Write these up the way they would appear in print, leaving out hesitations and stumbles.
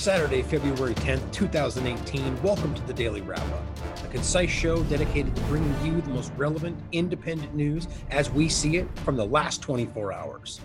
Saturday, February 10th, 2018. Welcome to the Daily Wrap-Up, a concise show dedicated to bringing you the most relevant, independent news as we see it from the last 24 hours.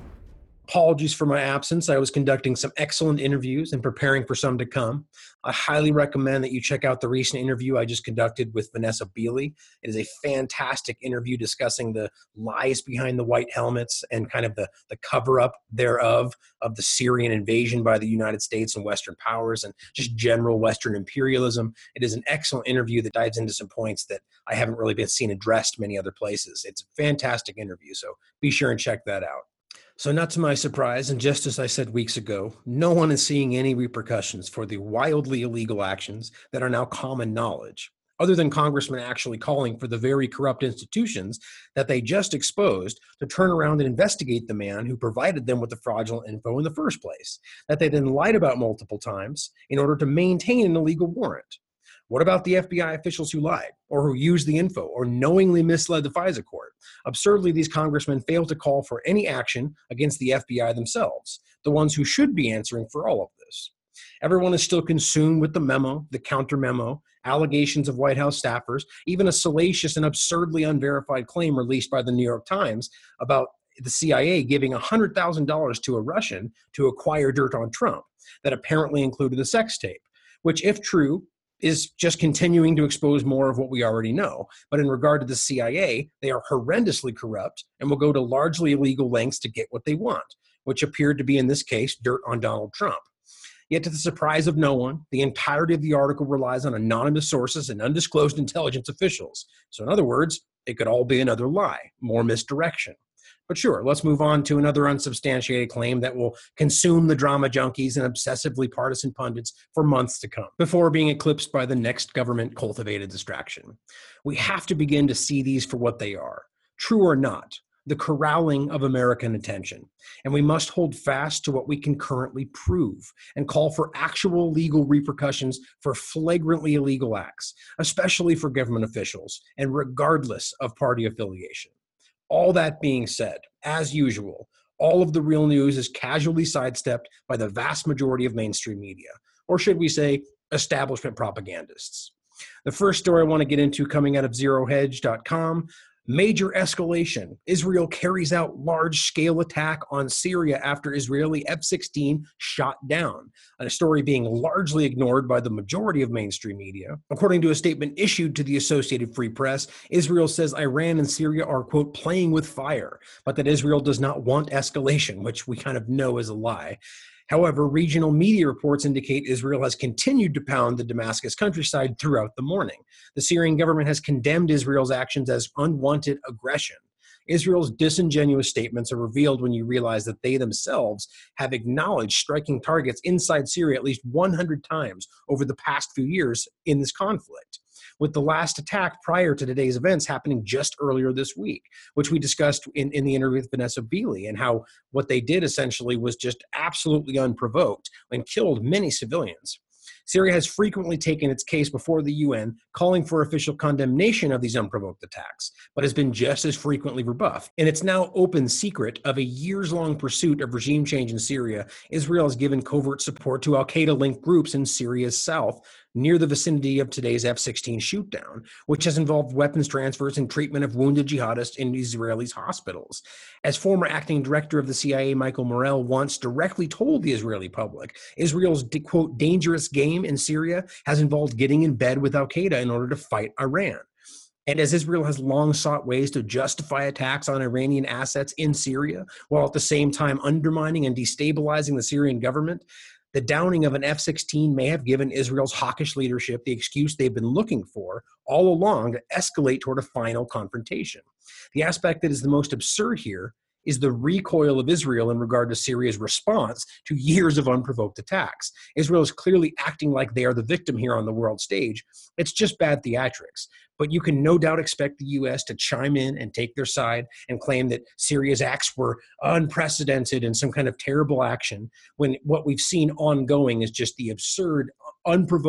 Apologies for my absence. I was conducting some excellent interviews and preparing for some to come. I highly recommend that you check out the recent interview I just conducted with Vanessa Beeley. It is a fantastic interview discussing the lies behind the white helmets and kind of the cover-up thereof of the Syrian invasion by the United States and Western powers and just general Western imperialism. It is an excellent interview that dives into some points that I haven't really been seen addressed many other places. It's a fantastic interview, so be sure and check that out. So not to my surprise, and just as I said weeks ago, no one is seeing any repercussions for the wildly illegal actions that are now common knowledge, other than congressmen actually calling for the very corrupt institutions that they just exposed to turn around and investigate the man who provided them with the fraudulent info in the first place, that they then lied about multiple times in order to maintain an illegal warrant. What about the FBI officials who lied, or who used the info, or knowingly misled the FISA court? Absurdly, these congressmen fail to call for any action against the FBI themselves, the ones who should be answering for all of this. Everyone is still consumed with the memo, the counter-memo, allegations of White House staffers, even a salacious and absurdly unverified claim released by the New York Times about the CIA giving $100,000 to a Russian to acquire dirt on Trump that apparently included a sex tape, which, if true, is just continuing to expose more of what we already know. But in regard to the CIA, they are horrendously corrupt and will go to largely illegal lengths to get what they want, which appeared to be, in this case, dirt on Donald Trump. Yet to the surprise of no one, the entirety of the article relies on anonymous sources and undisclosed intelligence officials. So in other words, it could all be another lie, more misdirection. But sure, let's move on to another unsubstantiated claim that will consume the drama junkies and obsessively partisan pundits for months to come, before being eclipsed by the next government-cultivated distraction. We have to begin to see these for what they are, true or not, the corralling of American attention. And we must hold fast to what we can currently prove and call for actual legal repercussions for flagrantly illegal acts, especially for government officials, and regardless of party affiliation. All that being said, as usual, all of the real news is casually sidestepped by the vast majority of mainstream media, or should we say, establishment propagandists. The first story I want to get into coming out of ZeroHedge.com, major escalation. Israel carries out large-scale attack on Syria after Israeli F-16 shot down. A story being largely ignored by the majority of mainstream media. According to a statement issued to the Associated Free Press, Israel says Iran and Syria are, quote, playing with fire, but that Israel does not want escalation, which we kind of know is a lie. However, regional media reports indicate Israel has continued to pound the Damascus countryside throughout the morning. The Syrian government has condemned Israel's actions as unwanted aggression. Israel's disingenuous statements are revealed when you realize that they themselves have acknowledged striking targets inside Syria at least 100 times over the past few years in this conflict, with the last attack prior to today's events happening just earlier this week, which we discussed in the interview with Vanessa Beeley, and how what they did essentially was just absolutely unprovoked and killed many civilians. Syria has frequently taken its case before the UN, calling for official condemnation of these unprovoked attacks, but has been just as frequently rebuffed. In its now open secret of a years-long pursuit of regime change in Syria, Israel has given covert support to al-Qaeda-linked groups in Syria's south, near the vicinity of today's F-16 shootdown, which has involved weapons transfers and treatment of wounded jihadists in Israeli hospitals. As former acting director of the CIA, Michael Morell, once directly told the Israeli public, Israel's, quote, dangerous game in Syria has involved getting in bed with al-Qaeda in order to fight Iran. And as Israel has long sought ways to justify attacks on Iranian assets in Syria, while at the same time undermining and destabilizing the Syrian government, the downing of an F-16 may have given Israel's hawkish leadership the excuse they've been looking for all along to escalate toward a final confrontation. The aspect that is the most absurd here is the recoil of Israel in regard to Syria's response to years of unprovoked attacks. Israel is clearly acting like they are the victim here on the world stage. It's just bad theatrics. But you can no doubt expect the U.S. to chime in and take their side and claim that Syria's acts were unprecedented and some kind of terrible action, when what we've seen ongoing is just the absurd, unprovoked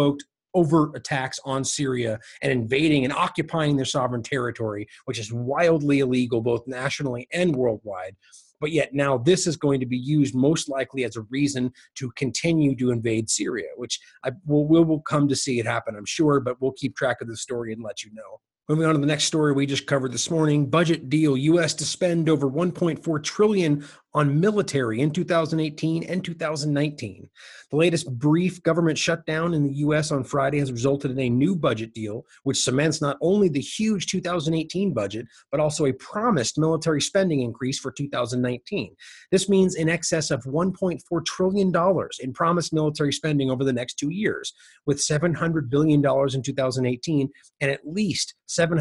overt attacks on Syria and invading and occupying their sovereign territory, which is wildly illegal both nationally and worldwide. But yet now this is going to be used most likely as a reason to continue to invade Syria, which we'll come to see it happen, I'm sure, but we'll keep track of the story and let you know. Moving on to the next story we just covered this morning, budget deal, U.S. to spend over $1.4 trillion on military in 2018 and 2019. The latest brief government shutdown in the U.S. on Friday has resulted in a new budget deal, which cements not only the huge 2018 budget, but also a promised military spending increase for 2019. This means in excess of $1.4 trillion in promised military spending over the next 2 years, with $700 billion in 2018 and at least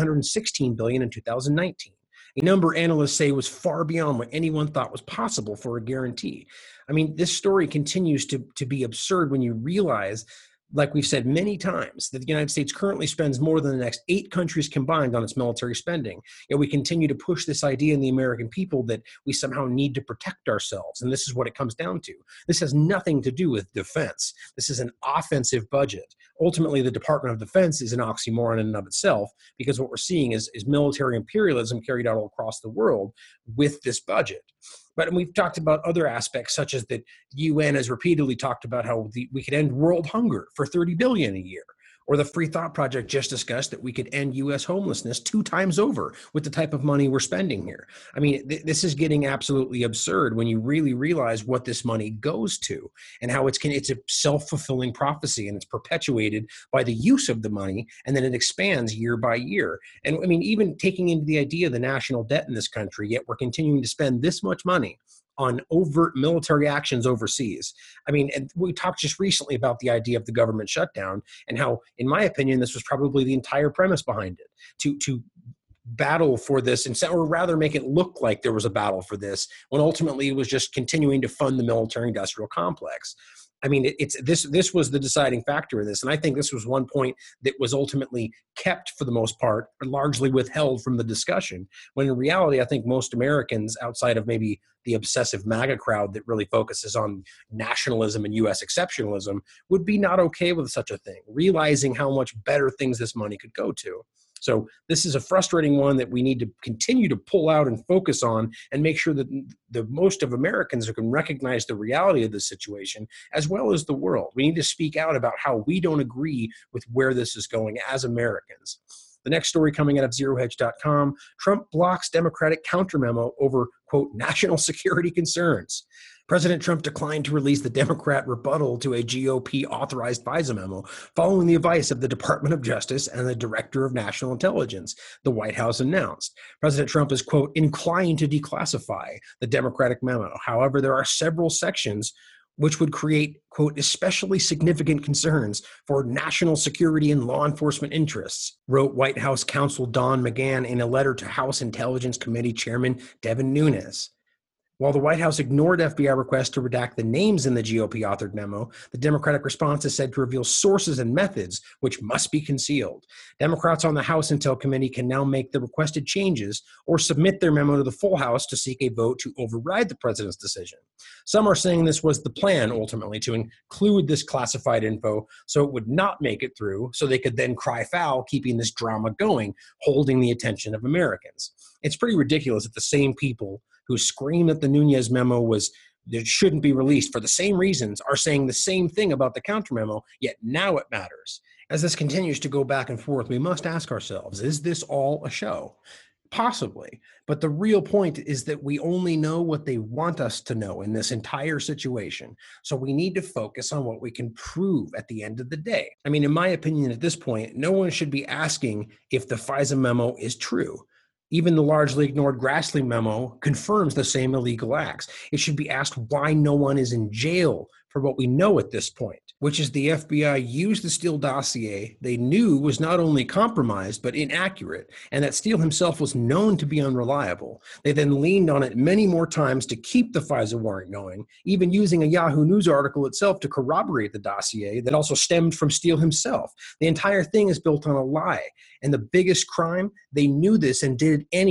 $716 billion in 2019. A number analysts say was far beyond what anyone thought was possible for a guarantee. I mean, this story continues to be absurd when you realize, like we've said many times, that the United States currently spends more than the next 8 countries combined on its military spending. Yet we continue to push this idea in the American people that we somehow need to protect ourselves. And this is what it comes down to. This has nothing to do with defense. This is an offensive budget. Ultimately, the Department of Defense is an oxymoron in and of itself, because what we're seeing is military imperialism carried out all across the world with this budget. But we've talked about other aspects, such as that the UN has repeatedly talked about how we could end world hunger for $30 billion a year. Or the Free Thought Project just discussed that we could end U.S. homelessness 2 times over with the type of money we're spending here. I mean, this is getting absolutely absurd when you really realize what this money goes to and how it's a self-fulfilling prophecy, and it's perpetuated by the use of the money, and then it expands year by year. And I mean, even taking into the idea of the national debt in this country, yet we're continuing to spend this much money on overt military actions overseas. I mean, and we talked just recently about the idea of the government shutdown and how, in my opinion, this was probably the entire premise behind it, to battle for this, or rather make it look like there was a battle for this, when ultimately it was just continuing to fund the military-industrial complex. I mean, this was the deciding factor in this, and I think this was one point that was ultimately kept for the most part, or largely withheld from the discussion, when in reality, I think most Americans, outside of maybe the obsessive MAGA crowd that really focuses on nationalism and U.S. exceptionalism, would be not okay with such a thing, realizing how much better things this money could go to. So this is a frustrating one that we need to continue to pull out and focus on, and make sure that the most of Americans can recognize the reality of the situation, as well as the world. We need to speak out about how we don't agree with where this is going as Americans. The next story coming out of ZeroHedge.com, Trump blocks Democratic counter memo over, quote, national security concerns. President Trump declined to release the Democrat rebuttal to a GOP-authorized FISA memo following the advice of the Department of Justice and the Director of National Intelligence, the White House announced. President Trump is, quote, inclined to declassify the Democratic memo. However, there are several sections which would create, quote, especially significant concerns for national security and law enforcement interests, wrote White House counsel Don McGahn in a letter to House Intelligence Committee Chairman Devin Nunes. While the White House ignored FBI requests to redact the names in the GOP-authored memo, the Democratic response is said to reveal sources and methods which must be concealed. Democrats on the House Intel Committee can now make the requested changes or submit their memo to the full House to seek a vote to override the president's decision. Some are saying this was the plan, ultimately, to include this classified info so it would not make it through, so they could then cry foul, keeping this drama going, holding the attention of Americans. It's pretty ridiculous that the same people who scream that the Nunes memo that shouldn't be released for the same reasons are saying the same thing about the counter memo, yet now it matters. As this continues to go back and forth, we must ask ourselves, is this all a show? Possibly. But the real point is that we only know what they want us to know in this entire situation. So we need to focus on what we can prove at the end of the day. I mean, in my opinion, at this point, no one should be asking if the FISA memo is true. Even the largely ignored Grassley memo confirms the same illegal acts. It should be asked why no one is in jail for what we know at this point, which is the FBI used the Steele dossier they knew was not only compromised but inaccurate, and that Steele himself was known to be unreliable. They then leaned on it many more times to keep the FISA warrant going, even using a Yahoo News article itself to corroborate the dossier that also stemmed from Steele himself. The entire thing is built on a lie. And the biggest crime, they knew this and did it anyway.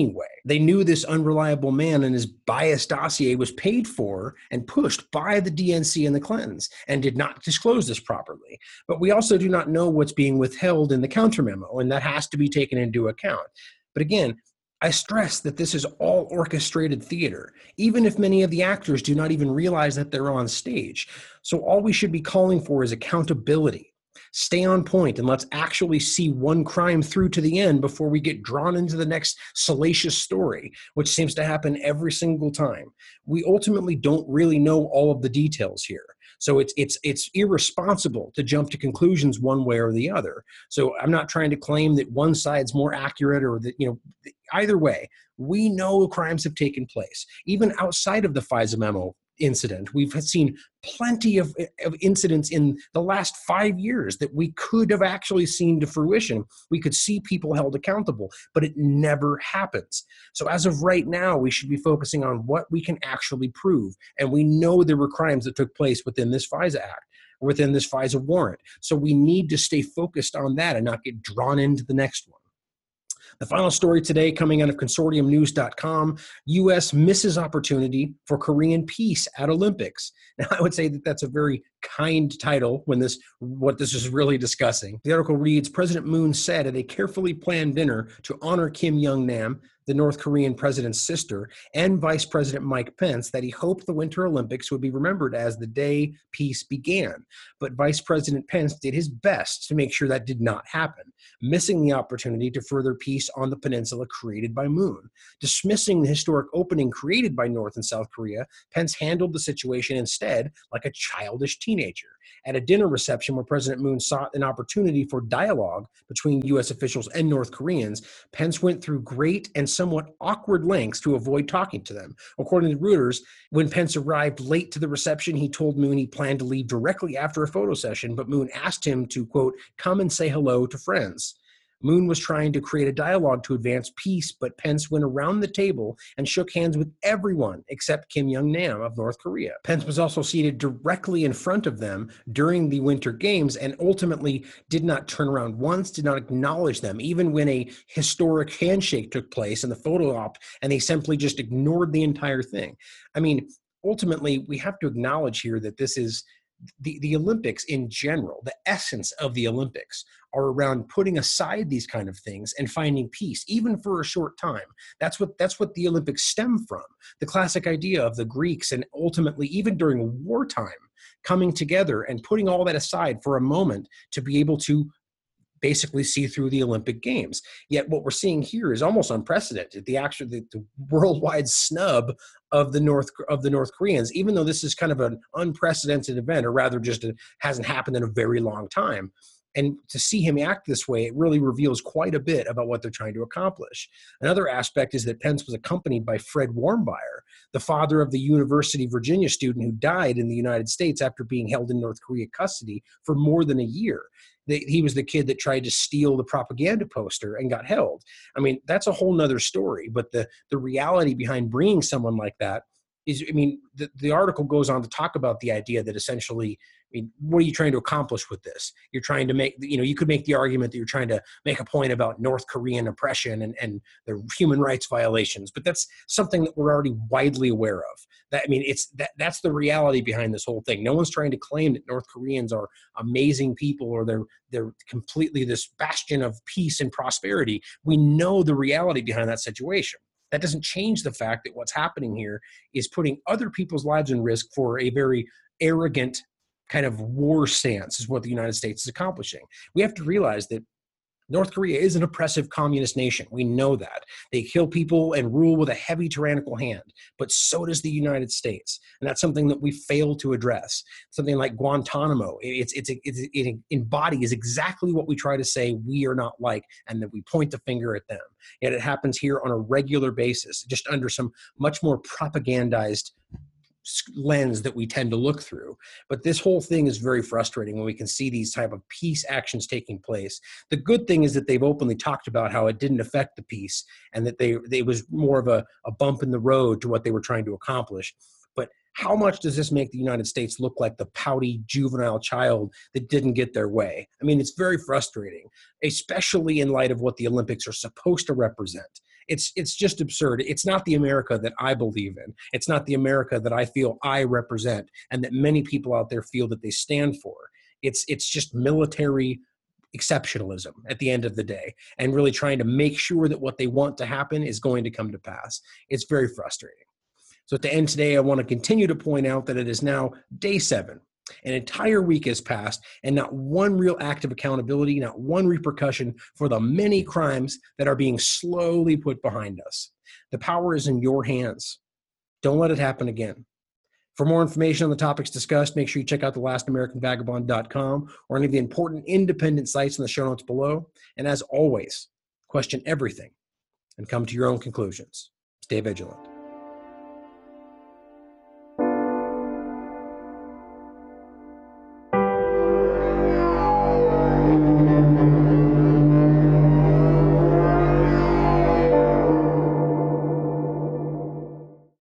They knew this unreliable man and his biased dossier was paid for and pushed by the DNC and the Clintons and did not disclose this properly. But we also do not know what's being withheld in the counter memo, and that has to be taken into account. But again, I stress that this is all orchestrated theater, even if many of the actors do not even realize that they're on stage. So all we should be calling for is accountability. Stay on point and let's actually see one crime through to the end before we get drawn into the next salacious story, which seems to happen every single time. We ultimately don't really know all of the details here. So it's irresponsible to jump to conclusions one way or the other. So I'm not trying to claim that one side's more accurate or that, either way, we know crimes have taken place. Even outside of the FISA memo incident, we've seen plenty of incidents in the last 5 years that we could have actually seen to fruition. We could see people held accountable, but it never happens. So as of right now, we should be focusing on what we can actually prove. And we know there were crimes that took place within this FISA Act, within this FISA warrant. So we need to stay focused on that and not get drawn into the next one. The final story today coming out of consortiumnews.com, U.S. misses opportunity for Korean peace at Olympics. Now, I would say that that's a very kind title when what this is really discussing. The article reads, President Moon said at a carefully planned dinner to honor Kim Young-nam, the North Korean president's sister, and Vice President Mike Pence that he hoped the Winter Olympics would be remembered as the day peace began. But Vice President Pence did his best to make sure that did not happen, missing the opportunity to further peace on the peninsula created by Moon. Dismissing the historic opening created by North and South Korea, Pence handled the situation instead like a childish teenager. At a dinner reception where President Moon sought an opportunity for dialogue between U.S. officials and North Koreans, Pence went through great and somewhat awkward lengths to avoid talking to them. According to Reuters, when Pence arrived late to the reception, he told Moon he planned to leave directly after a photo session, but Moon asked him to, quote, come and say hello to friends. Moon was trying to create a dialogue to advance peace, but Pence went around the table and shook hands with everyone except Kim Young-nam of North Korea. Pence was also seated directly in front of them during the Winter Games and ultimately did not turn around once, did not acknowledge them, even when a historic handshake took place in the photo op, and they simply just ignored the entire thing. I mean, ultimately, we have to acknowledge here that this is the Olympics in general. The essence of the Olympics are around putting aside these kind of things and finding peace, even for a short time. That's what the Olympics stem from. The classic idea of the Greeks, and ultimately even during wartime, coming together and putting all that aside for a moment to be able to basically see through the Olympic Games. Yet what we're seeing here is almost unprecedented. The worldwide snub of the North Koreans, even though this is kind of an unprecedented event, or rather just hasn't happened in a very long time. And to see him act this way, it really reveals quite a bit about what they're trying to accomplish. Another aspect is that Pence was accompanied by Fred Warmbier, the father of the University of Virginia student who died in the United States after being held in North Korea custody for more than a year. He was the kid that tried to steal the propaganda poster and got held. I mean, that's a whole nother story, but the reality behind bringing someone like that is, I mean, the article goes on to talk about the idea that essentially, I mean, what are you trying to accomplish with this? You're trying to make, you could make the argument that you're trying to make a point about North Korean oppression and the human rights violations, but that's something that we're already widely aware of. That, I mean, that's the reality behind this whole thing. No one's trying to claim that North Koreans are amazing people or they're completely this bastion of peace and prosperity. We know the reality behind that situation. That doesn't change the fact that what's happening here is putting other people's lives in risk for a very arrogant kind of war stance is what the United States is accomplishing. We have to realize that North Korea is an oppressive communist nation. We know that. They kill people and rule with a heavy tyrannical hand, but so does the United States. And that's something that we fail to address. Something like Guantanamo, it embodies exactly what we try to say we are not like, and that we point the finger at them. Yet it happens here on a regular basis, just under some much more propagandized lens that we tend to look through. But this whole thing is very frustrating when we can see these type of peace actions taking place. The good thing is that they've openly talked about how it didn't affect the peace and that it was more of a bump in the road to what they were trying to accomplish. But how much does this make the United States look like the pouty juvenile child that didn't get their way? I mean, it's very frustrating, especially in light of what the Olympics are supposed to represent. It's just absurd. It's not the America that I believe in. It's not the America that I feel I represent and that many people out there feel that they stand for. It's just military exceptionalism at the end of the day, and really trying to make sure that what they want to happen is going to come to pass. It's very frustrating. So to end today, I want to continue to point out that it is now day 7. An entire week has passed, and not one real act of accountability, not one repercussion for the many crimes that are being slowly put behind us. The power is in your hands. Don't let it happen again. For more information on the topics discussed, make sure you check out thelastamericanvagabond.com or any of the important independent sites in the show notes below. And as always, question everything and come to your own conclusions. Stay vigilant.